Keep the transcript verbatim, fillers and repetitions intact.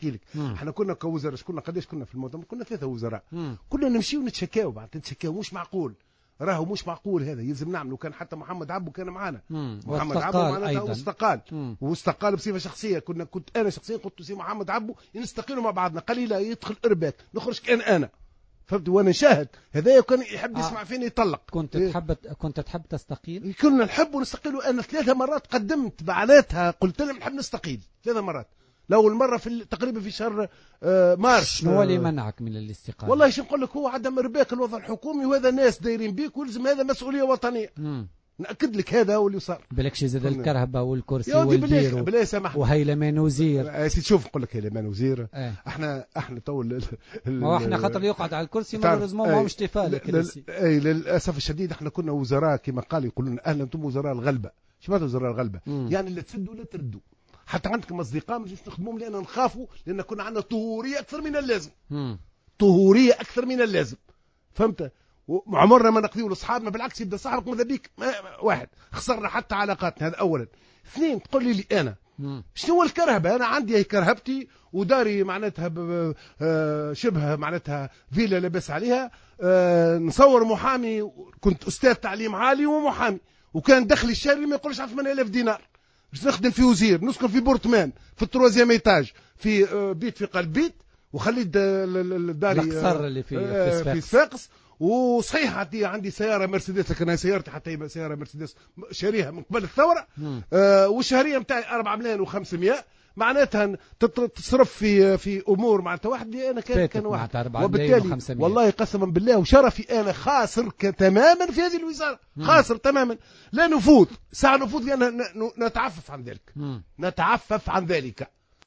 نحكي لك. احنا كنا كوزراء كنا قداش كنا في المؤتمر؟ كنا ثلاثه وزراء. كنا نمشيو نتشكاو بعد نتشكاو مش معقول راهو مش معقول هذا يلزم نعملوا. كان حتى محمد عبو كان معنا، محمد عبو معناتها واستقال واستقال بصفه شخصيه. كنا كنت انا شخصيا قلت سي محمد عبو نستقيلوا مع بعضنا، قال لي لا يدخل ارباك نخرج كان انا فهمت وانا شاهد. هذا كان يحب يسمع فيني يطلق. كنت إيه؟ تحب كنت تحب تستقيل؟ كنا نحب ونستقيل. انا ثلاثه مرات قدمت معناتها قلت لهم نحب نستقيل ثلاثه مرات. الاول مره في تقريبا في شهر آه مارس. شنو هو اللي منعك من الاستقاله؟ والله شو نقول لك، هو عدم ارباك الوضع الحكومي، وهذا ناس دايرين بيك ولازم هذا مسؤوليه وطنيه. مم. ناكد لك هذا هو اللي صار. بالك زاد الكرهبه والكرسي والدير بلا سمح وهيلمان وزير. آه شوف نقول لك هيلمان وزير. آه. احنا احنا تو ما احنا خاطر يقعد على الكرسي ما لازم ما مش تفالك. اي للاسف الشديد احنا كنا وزراء كما قال يقولون اهلا انتم وزراء الغلبه. شو معناتها وزراء الغلبه؟ مم. يعني لا تسدوا ولا تردوا. حتى عندكم اصدقاء مش نخدموهم لان نخافوا، لان كنا عندنا طهوريه اكثر من اللازم. مم. طهوريه اكثر من اللازم فهمت. وعمرنا ما نقضيه لاصحابنا، بالعكس يبدا صاحبك ماذا بيك واحد خسرنا حتى علاقاتنا. هذا اولا. اثنين تقول لي, لي انا مم. شنو هو الكرهبه؟ انا عندي هي كرهبتي وداري معناتها شبه معناتها فيلا لاباس عليها. نصور محامي، كنت استاذ تعليم عالي ومحامي، وكان دخلي الشهري ما يقولش على ثمانية آلاف دينار. نخدم في وزير، نسكن في بورتمان في التروازيام ايتاج في بيت في قلب بيت، وخليت داري القصر اللي في في, في صفاقس. وصحيح عندي عندي سياره مرسيدس، لكن هي سيارتي حتى هي سياره مرسيدس شاريها من قبل الثوره. آه والشهريه نتاعي أربعة ملايين وخمسمائة. معناتها تصرف في في امور معناتها واحد انا كان كان واحد، وبالتالي والله قسما بالله وشرفي انا خاسر تماما في هذه الوزاره. مم. خاسر تماما. لا نفوذ ساعه نفوذ لان نتعفف عن ذلك. مم. نتعفف عن ذلك